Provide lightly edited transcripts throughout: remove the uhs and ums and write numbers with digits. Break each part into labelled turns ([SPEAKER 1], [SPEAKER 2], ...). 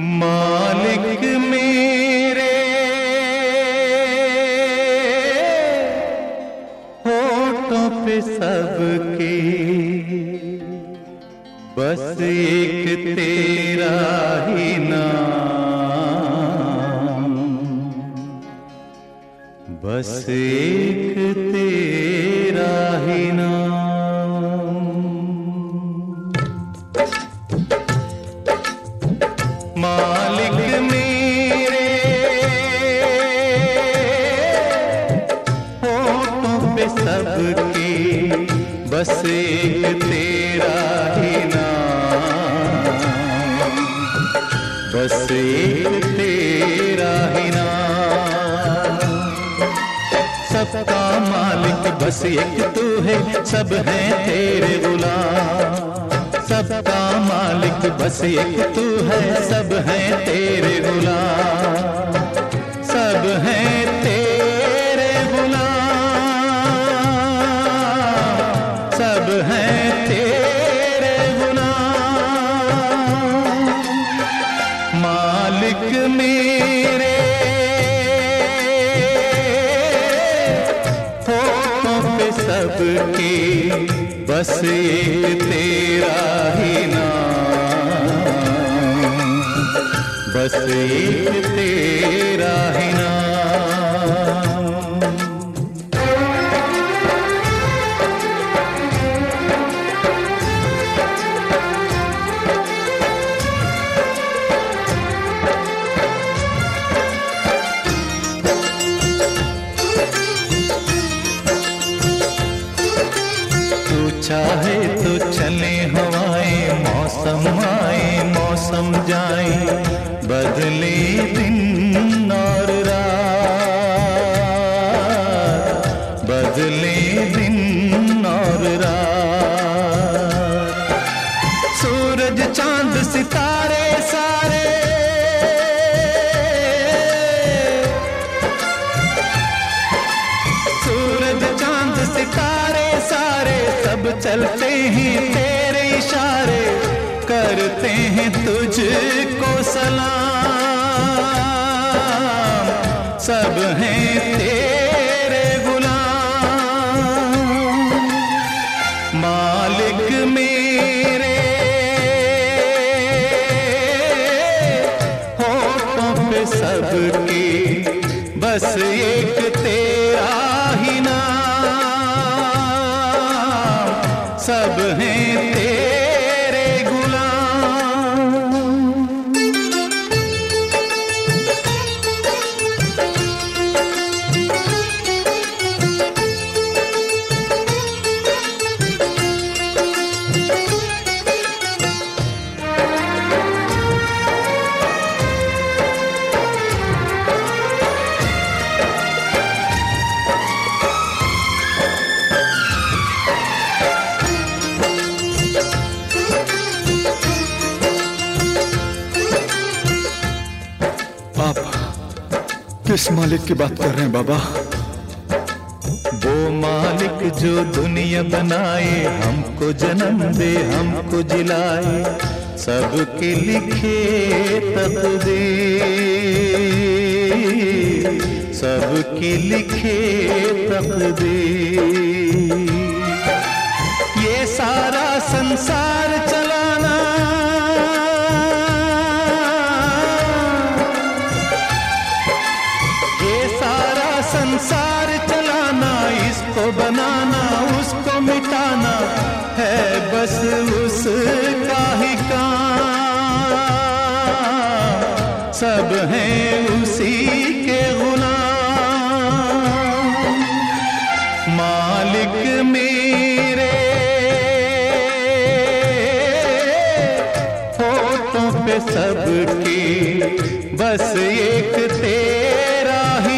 [SPEAKER 1] मालिक मेरे होठों पे सबके बस एक तेरा ही नाम, बस एक तेरा ही नाम। मालिक मेरे होठों पे सबके बस एक तेरा ही नाम, बस एक तेरा ही नाम। सबका मालिक बस एक तू है, सब हैं तेरे गुलाम। सबका मालिक बस एक तू है, सब हैं तेरे गुलाम, सब हैं तेरे गुलाम, सब हैं तेरे गुलाम। मालिक मेरे होठों पे सबके बस एक तेरा ही नाम, बस एक तेरा ही नाम। चाहे तो चले हवाएं, मौसम आए मौसम जाए, बदले दिन और रात, बदले दिन और रात। सूरज चांद सितारे सारे सूरज चांद सितारे सारे सब चलते हैं तेरे इशारे, करते हैं तुझको सलाम, सब हैं तेरे गुलाम। मालिक मेरे होठों पे सबके बस एक तेरा ही नाम, सब हैं तेरे गुलाम।
[SPEAKER 2] किस मालिक की बात कर रहे हैं बाबा?
[SPEAKER 1] वो मालिक जो दुनिया बनाए, हमको जन्म दे हमको जिलाए, सबके लिखे तकदीर, सबके लिखे तकदीर। ये सारा संसार चलाना, संसार चलाना, इसको बनाना उसको मिटाना है बस उसका ही काम, सब हैं उसी के गुलाम। मालिक मेरे होठों पे सबके बस एक तेरा ही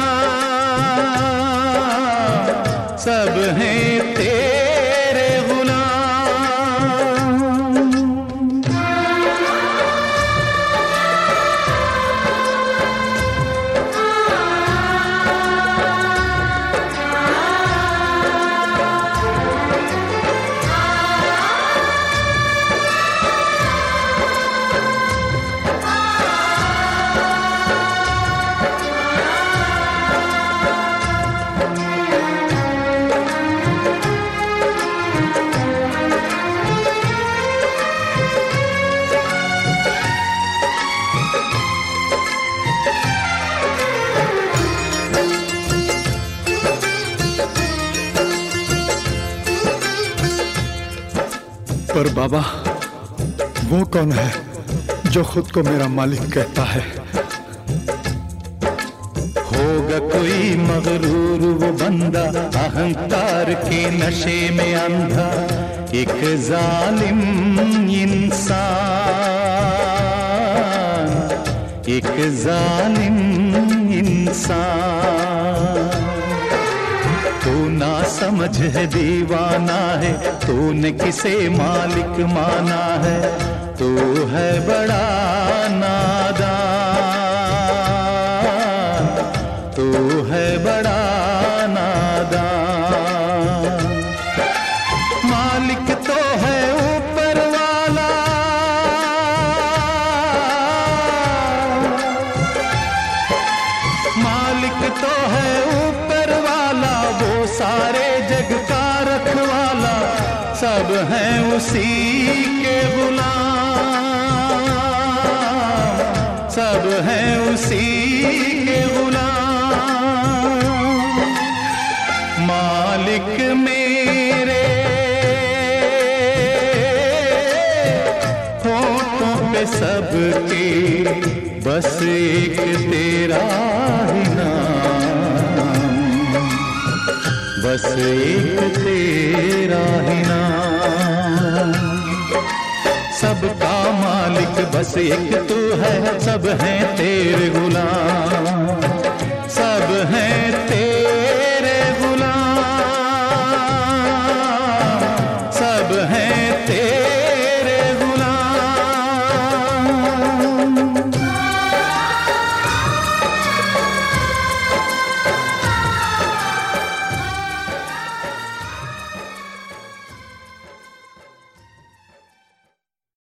[SPEAKER 1] नाम, सब हैं तेरे गुलाम।
[SPEAKER 2] पर बाबा, वो कौन है जो खुद को मेरा मालिक कहता है?
[SPEAKER 1] होगा कोई मगरूर वो बंदा, अहंकार के नशे में अंधा, एक जालिम इंसान, एक जालिम इंसान। तू ना समझ है, दीवाना है, तूने किसे मालिक माना है, तू है बड़ा नादान, तू है बड़ा नादान। मालिक तो है ऊपर वाला, मालिक तो है ऊपर वाला, वो सारे जग का रखवाला, सब हैं उसी के गुलाम, सब हैं उसी के गुलाम। मालिक मेरे होठों पे सबके, बस एक तेरा ही नाम, बस एक तेरा ही नाम। सबका मालिक बस एक तू है, सब हैं तेरे गुलाम, सब हैं तेरे